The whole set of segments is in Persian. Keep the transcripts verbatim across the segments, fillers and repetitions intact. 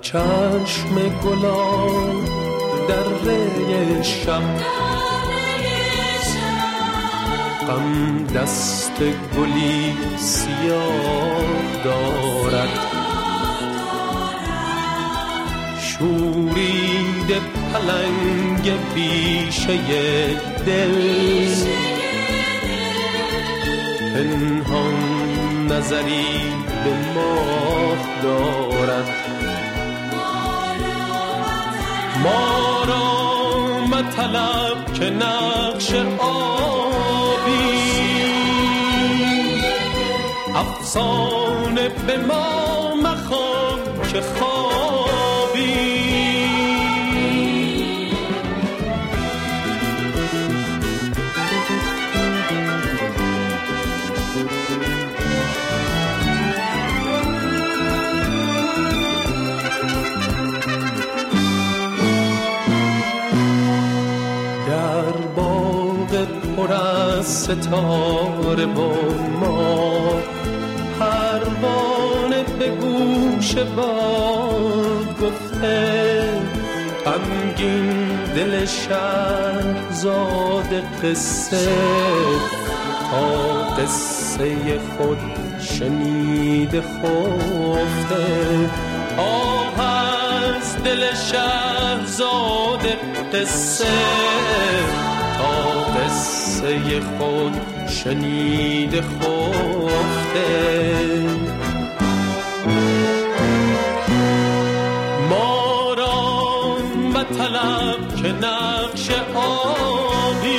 چشم گلان در ری شب غم دست گلی سیاه دارد شورید پلنگ بیشه دل پنهان نظری به ماه دارد ما را مطلب که نقش آبی افسانه به ما مخوان که خوابی پر از ستاره و ما پروانه به گوش باد گفته غمگین دل شهرزاد قصه تا قصه خود شنیده خفته آه از دل شهرزاد قصه تا قصه خود شنیده خفته ما را مطلب که نقش آبی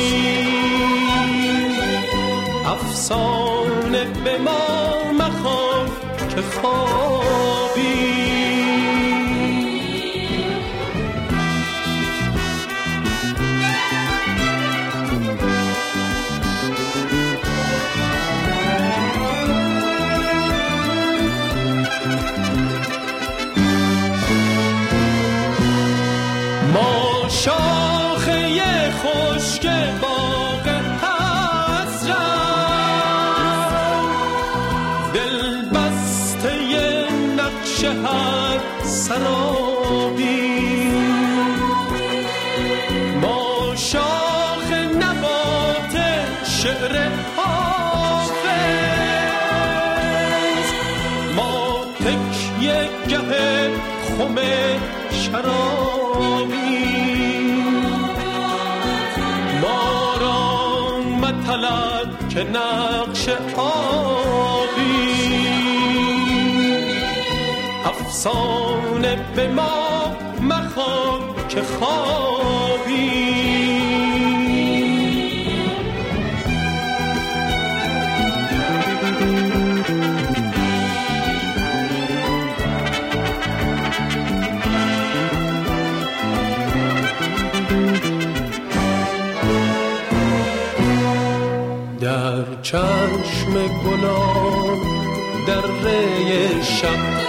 افسانه به ما مخوان که خوابی ما شاخه خشک باغ حسرت دل بسته نقش هر سرابی ما شاخ نبات شعر حافظ ما تکیه گه خم شرابی ما را مطلب که نقش آبی افسانه به ما مخوان که خوابی در چشم گلان در ری شب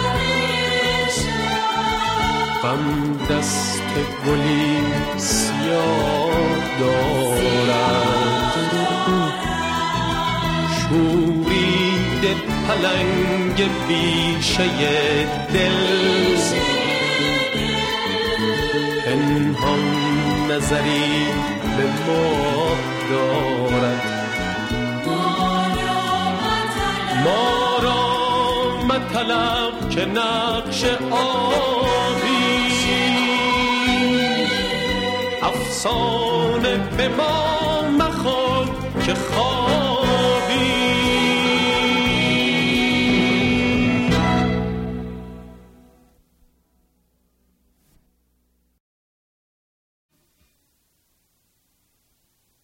غم دست گلی سیاه دارد شورید پلنگ بیشه دل پنهان نظری به ماه دارد ما را مطلب که نقش آبی افسانه به ما